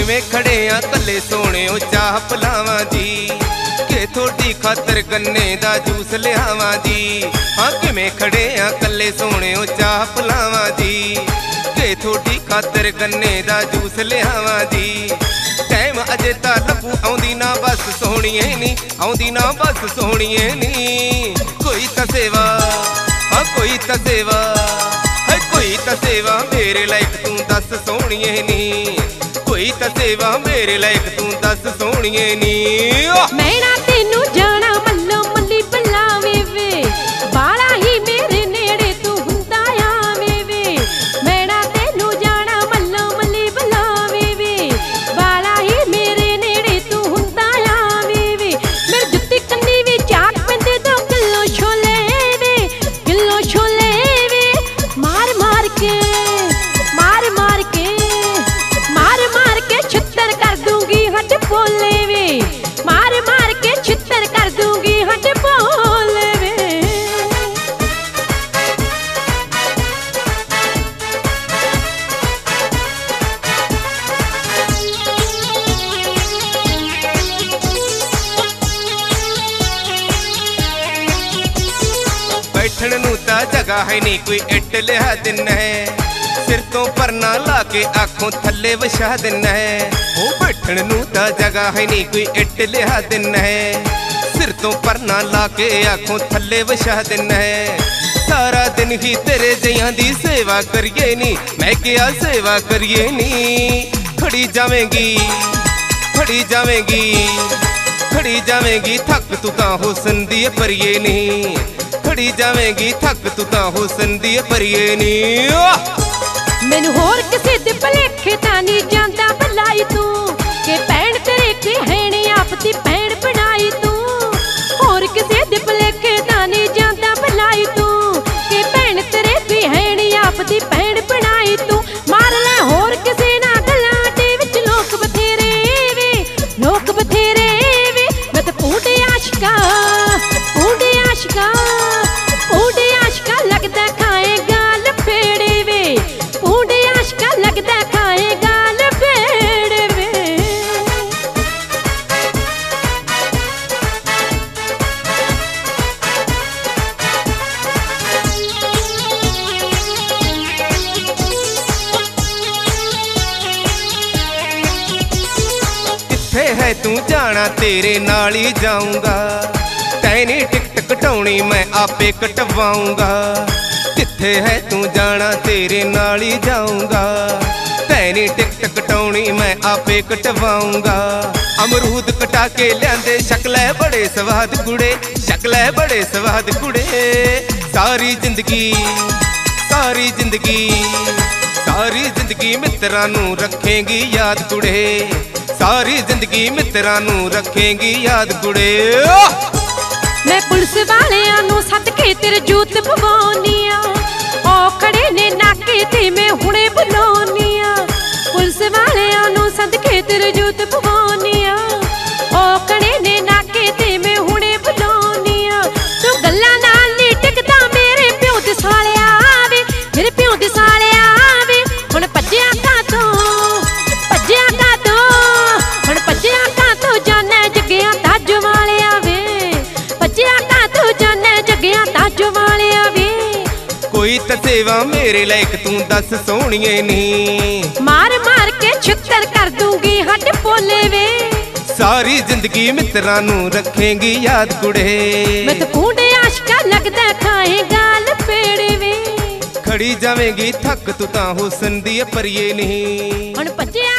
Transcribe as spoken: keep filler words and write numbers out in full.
किवें खड़े आ कल्ले सोहणिओ चाह पिलावां जी, कि थोड़ी खातर गन्ने दा जूस लियावां जी। हाँ किवें खड़े आ कल्ले सोहणिओ चाह पिलावां जी, कि थोड़ी खातर गन्ने दा जूस लियावां जी। टाइम अजे तां लभू आउंदी ना बस सोहणीए नी, आउंदी ना बस सोहणीए नी। कोई तां सेवा, हाँ कोई तां सेवा, है कोई तां सेवा मेरे लायक तू दस सोहणीए नी। कोई तां सेवा मेरे लायक तू दस सोहणीए नी। मैं ना तेनू जाना मल्लो मल्ली बलावे वे, बाला ही मेरे नेड़े तू हुंदा आवे वे। मैं ना तेनू जाना मल्लो मल्ली बलावे वे, बाला ही मेरे नेड़े तू हुंदा आवे वे। मेरे जुत्ती कन्नी वी चाक पैंदे दो किलो छोले वे, किलो छोले वे। मार मार के मार मार के मार मार के छित्तर कर दूंगी हट बोले वे, मार मार के छित्तर कर दूंगी हट बोले वे। बैठण नूं तां जगह है नहीं कोई इट लिया दिना है, सिर तो परना ला के आंखों थल्ले विछा दिना है। ओ बैठण नूं तां जगह है नहीं कोई इट लिया दिना है, सिर तो परना ला के आंखों थल्ले विछा दिना है। सारा दिन ही तेरे जियां दी सेवा करिए नी, मैं क्या सेवा करिए नी। खड़ी जावेंगी खड़ी जावेंगी खड़ी जावेंगी थक तू तां हुस्न दी परिए नी। खड़ी जावेंगी थक तू तां हुस्न दी परिए नी। मैनू होर किसे दे भलेखे तां नहीं जांदा भलाई तू, कि भैण तेरे की हैणी आप दी भैण बनाई तू। होर किसे दे भलेखे तां नहीं जांदा भलाई तू, कि भैण तेरे की हैणी आप दी भैण बनाई तू। मार ले होर किसे ना गल्लां दे विच लोक बथेरे वे, लोक बथेरे वे। मैं ते पूंडे आशिका पूंडे आशिका पूंडे आशिका लगदा खाएगा लपेड़े वे, पूंडे आशिका लगदा खाएगा लपेड़े वे। कित्थे है तू जाना तेरे नाल ही जाऊंगा, तैनी टिकट कटाउणी मैं आपे कटवाऊंगा। कित्थे है तू जाना तेरे नाल ही जाऊंगा, तैनी टिकट कटाउणी मैं आपे कटवाऊंगा। अमरूद कटा के लियांदे शक्ल है बड़े स्वाद कुड़े, शक्ल है बड़े स्वाद कुड़े। सारी जिंदगी सारी जिंदगी सारी जिंदगी मित्रां नूं रखेंगी याद कुड़े, सारी जिंदगी मित्रां नूं रखेंगी याद कुड़े। मैं पुलिस वालियां नूं सद के तेरे जूत पवाउनी आ, ओ खड़े ने नाके ते मैं हुणे बुलाउनी आ। पुलिस वालियां नूं सद के तेरे जूत पवाउनी आ, ओ खड़े ने नाके ते मैं हुणे बुलाउनी आ। तू गल्लां नाल नी टिकदा मेरे प्यो दे सालिया वे, मेरे प्यो दे सालिया वे। हुण भज्जिया कातों भज्जिया कातों हुण भज्जिया कातों जाने जग्गियां ताज वालिया वे, भज्जिया कातों जाने जग्गियां ताज वालिया वे। कोई तां सेवा मेरे लायक तू दस सोहणीए नी। मार मार के छित्तर कर दूंगी हट बोले वे, सारी जिंदगी मित्रां नूं रखेंगी याद कुड़े। मैं तो पूंडे आशिका लगदा खाएगा लपेड़े वे। खड़ी जावेंगी थक तू तां हुस्न दी परिए नी। हुण भज्जिया